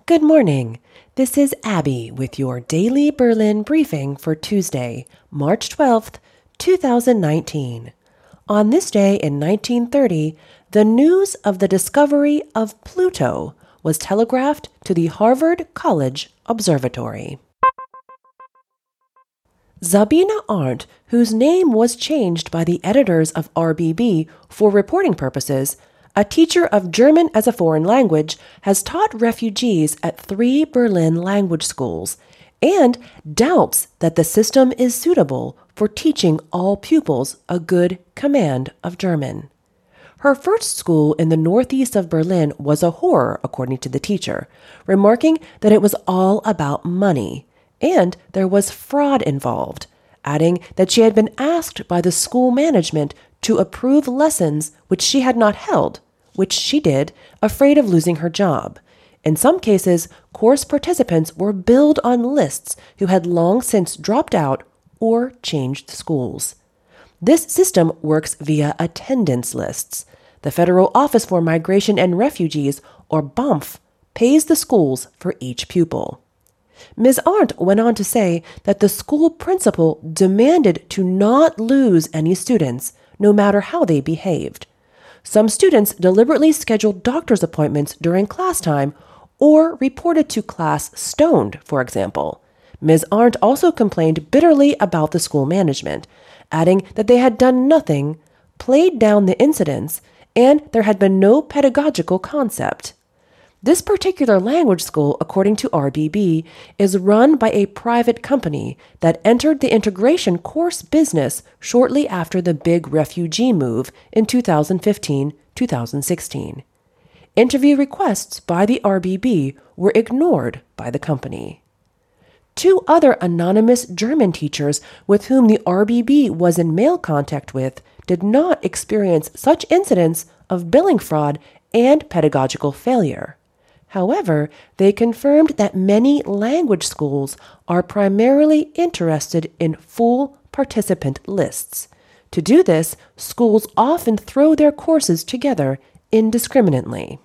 Good morning. This is Abby with your daily Berlin briefing for Tuesday, March 12th, 2019. On this day in 1930, the news of the discovery of Pluto was telegraphed to the Harvard College Observatory. Sabine Arndt, whose name was changed by the editors of RBB for reporting purposes, a teacher of German as a foreign language, has taught refugees at 3 Berlin language schools and doubts that the system is suitable for teaching all pupils a good command of German. Her first school in the northeast of Berlin was a horror, according to the teacher, remarking that it was all about money and there was fraud involved, adding that she had been asked by the school management to approve lessons which she had not held, which she did, afraid of losing her job. In some cases, course participants were billed on lists who had long since dropped out or changed schools. This system works via attendance lists. The Federal Office for Migration and Refugees, or BAMF, pays the schools for each pupil. Ms. Arndt went on to say that the school principal demanded to not lose any students, no matter how they behaved. Some students deliberately scheduled doctor's appointments during class time or reported to class stoned, for example. Ms. Arndt also complained bitterly about the school management, adding that they had done nothing, played down the incidents, and there had been no pedagogical concept. This particular language school, according to RBB, is run by a private company that entered the integration course business shortly after the big refugee move in 2015-2016. Interview requests by the RBB were ignored by the company. 2 other anonymous German teachers with whom the RBB was in mail contact with did not experience such incidents of billing fraud and pedagogical failure. However, they confirmed that many language schools are primarily interested in full participant lists. To do this, schools often throw their courses together indiscriminately.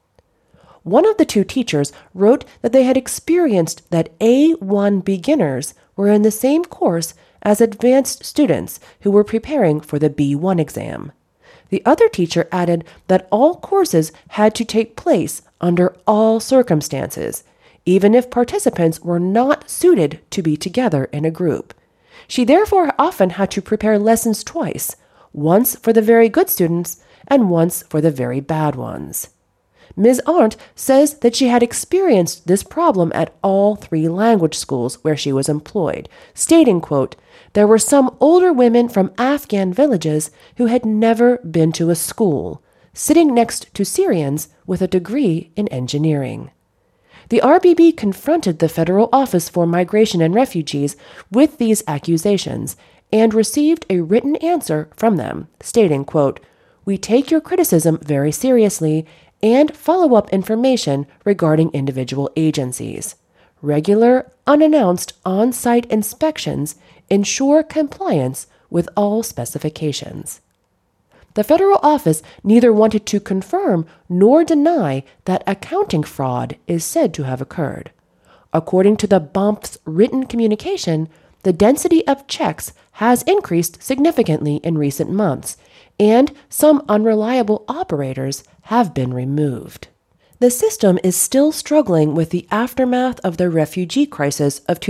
One of the 2 teachers wrote that they had experienced that A1 beginners were in the same course as advanced students who were preparing for the B1 exam. The other teacher added that all courses had to take place under all circumstances, even if participants were not suited to be together in a group. She therefore often had to prepare lessons twice, once for the very good students and once for the very bad ones. Ms. Arndt says that she had experienced this problem at all 3 language schools where she was employed, stating, quote, "There were some older women from Afghan villages who had never been to a school, sitting next to Syrians with a degree in engineering." The RBB confronted the Federal Office for Migration and Refugees with these accusations and received a written answer from them, stating, quote, "We take your criticism very seriously and follow-up information regarding individual agencies. Regular, unannounced on-site inspections ensure compliance with all specifications." The federal office neither wanted to confirm nor deny that accounting fraud is said to have occurred. According to the BAMF's written communication, the density of checks has increased significantly in recent months, and some unreliable operators have been removed. The system is still struggling with the aftermath of the refugee crisis of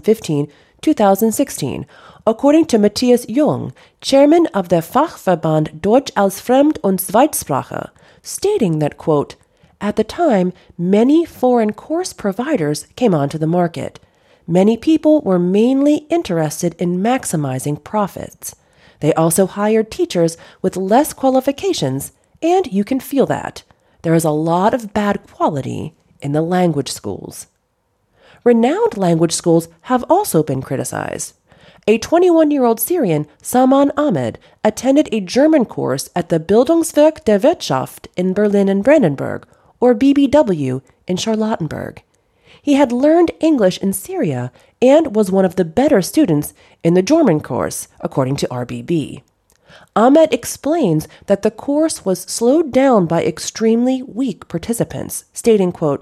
2015-2016, according to Matthias Jung, chairman of the Fachverband Deutsch als Fremd- und Zweitsprache, stating that, quote, "At the time, many foreign course providers came onto the market. Many people were mainly interested in maximizing profits. They also hired teachers with less qualifications, and you can feel that. There is a lot of bad quality in the language schools." Renowned language schools have also been criticized. A 21-year-old Syrian, Saman Ahmed, attended a German course at the Bildungswerk der Wirtschaft in Berlin and Brandenburg, or BBW, in Charlottenburg. He had learned English in Syria and was one of the better students in the German course, according to RBB. Ahmed explains that the course was slowed down by extremely weak participants, stating, quote,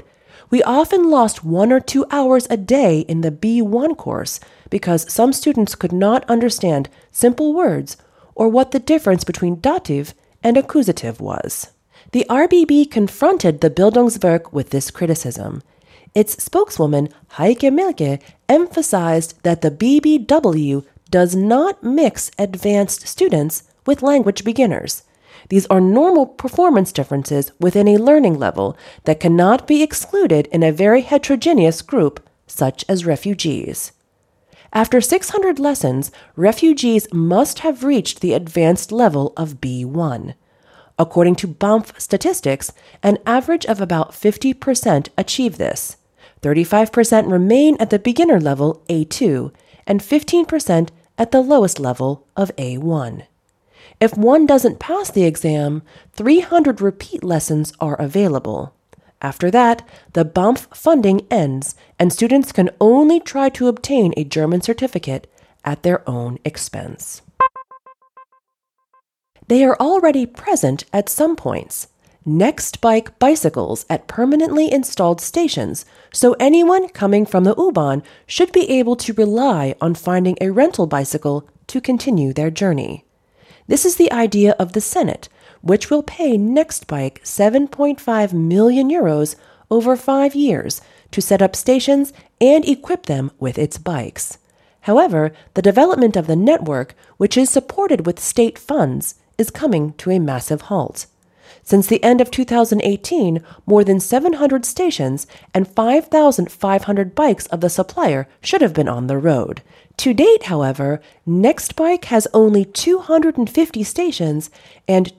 We often lost 1 or 2 hours a day in the B1 course because some students could not understand simple words or what the difference between dative and accusative was. The RBB confronted the Bildungswerk with this criticism. Its spokeswoman, Heike Mielke, emphasized that the BBW does not mix advanced students with language beginners. These are normal performance differences within a learning level that cannot be excluded in a very heterogeneous group, such as refugees. After 600 lessons, refugees must have reached the advanced level of B1. According to BAMF statistics, an average of about 50% achieve this. 35% remain at the beginner level A2, and 15% at the lowest level of A1. If one doesn't pass the exam, 300 repeat lessons are available. After that, the BAMF funding ends, and students can only try to obtain a German certificate at their own expense. They are already present at some points. Nextbike bicycles at permanently installed stations, so anyone coming from the U-Bahn should be able to rely on finding a rental bicycle to continue their journey. This is the idea of the Senate, which will pay Nextbike 7.5 million euros over 5 years to set up stations and equip them with its bikes. However, the development of the network, which is supported with state funds, is coming to a massive halt. Since the end of 2018, more than 700 stations and 5,500 bikes of the supplier should have been on the road. To date, however, Nextbike has only 250 stations and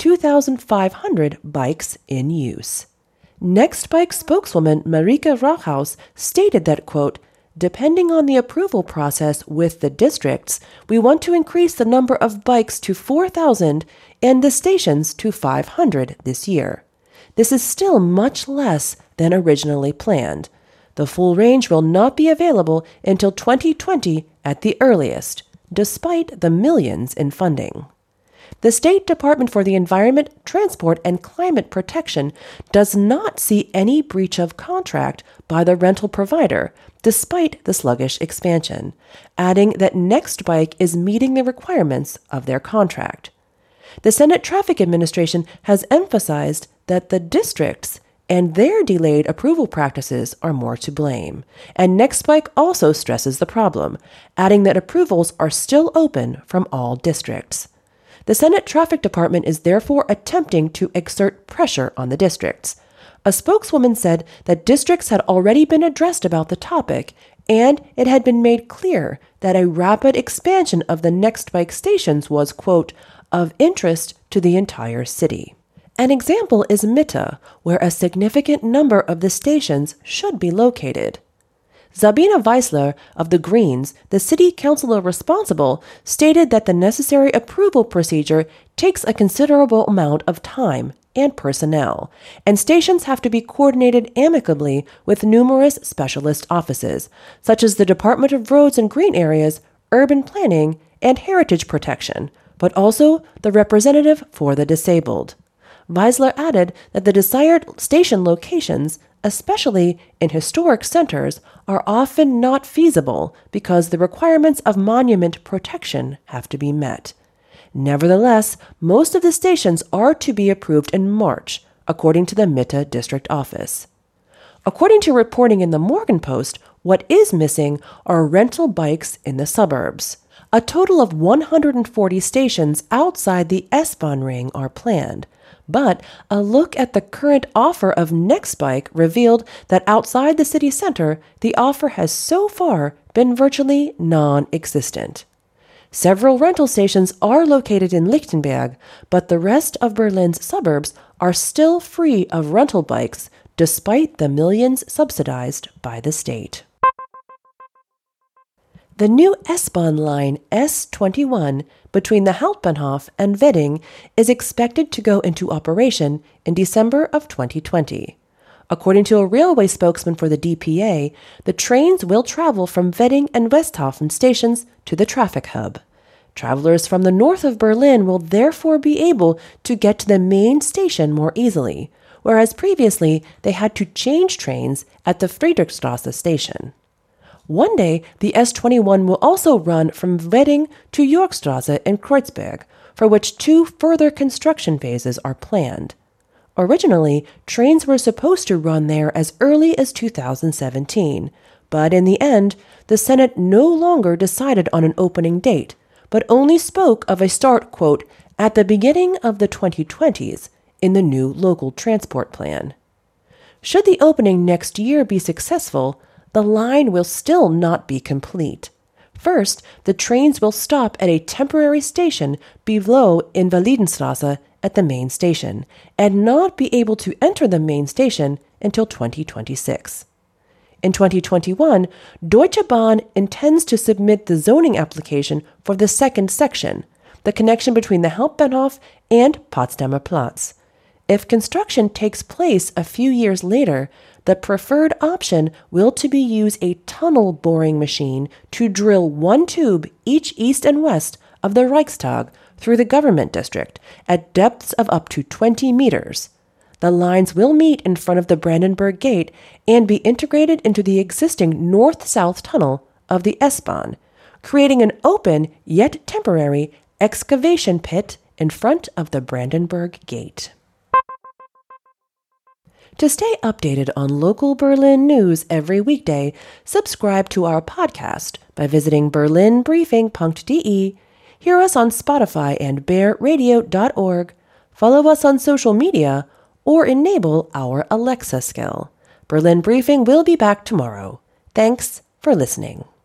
2,500 bikes in use. Nextbike spokeswoman Marika Rauhaus stated that, quote, "Depending on the approval process with the districts, we want to increase the number of bikes to 4,000 and the stations to 500 this year. This is still much less than originally planned. The full range will not be available until 2020 at the earliest, despite the millions in funding." The State Department for the Environment, Transport, and Climate Protection does not see any breach of contract by the rental provider, despite the sluggish expansion, adding that Nextbike is meeting the requirements of their contract. The Senate Traffic Administration has emphasized that the districts and their delayed approval practices are more to blame, and Nextbike also stresses the problem, adding that approvals are still open from all districts. The Senate Traffic Department is therefore attempting to exert pressure on the districts. A spokeswoman said that districts had already been addressed about the topic, and it had been made clear that a rapid expansion of the Nextbike stations was, quote, "of interest to the entire city." An example is Mitte, where a significant number of the stations should be located. Sabine Weisler of the Greens, the city councilor responsible, stated that the necessary approval procedure takes a considerable amount of time and personnel, and stations have to be coordinated amicably with numerous specialist offices, such as the Department of Roads and Green Areas, Urban Planning, and Heritage Protection, but also the representative for the disabled. Weisler added that the desired station locations, especially in historic centers, are often not feasible because the requirements of monument protection have to be met. Nevertheless, most of the stations are to be approved in March, according to the Mitte district office. According to reporting in the Morgenpost, what is missing are rental bikes in the suburbs. A total of 140 stations outside the S-Bahn ring are planned. But a look at the current offer of Nextbike revealed that outside the city center, the offer has so far been virtually non-existent. Several rental stations are located in Lichtenberg, but the rest of Berlin's suburbs are still free of rental bikes, despite the millions subsidized by the state. The new S-Bahn line S21 between the Hauptbahnhof and Wedding is expected to go into operation in December of 2020. According to a railway spokesman for the DPA, the trains will travel from Wedding and Westhafen stations to the traffic hub. Travelers from the north of Berlin will therefore be able to get to the main station more easily, whereas previously they had to change trains at the Friedrichstrasse station. One day, the S21 will also run from Wedding to Yorkstrasse in Kreuzberg, for which 2 further construction phases are planned. Originally, trains were supposed to run there as early as 2017, but in the end, the Senate no longer decided on an opening date, but only spoke of a start, quote, at the beginning of the 2020s in the new local transport plan. Should the opening next year be successful, the line will still not be complete. First, the trains will stop at a temporary station below Invalidenstrasse at the main station, and not be able to enter the main station until 2026. In 2021, Deutsche Bahn intends to submit the zoning application for the second section, the connection between the Hauptbahnhof and Potsdamer Platz. If construction takes place a few years later, the preferred option will be use a tunnel boring machine to drill 1 tube each east and west of the Reichstag through the government district at depths of up to 20 meters. The lines will meet in front of the Brandenburg Gate and be integrated into the existing north-south tunnel of the S-Bahn, creating an open yet temporary excavation pit in front of the Brandenburg Gate. To stay updated on local Berlin news every weekday, subscribe to our podcast by visiting berlinbriefing.de, hear us on Spotify and bearradio.org, follow us on social media, or enable our Alexa skill. Berlin Briefing will be back tomorrow. Thanks for listening.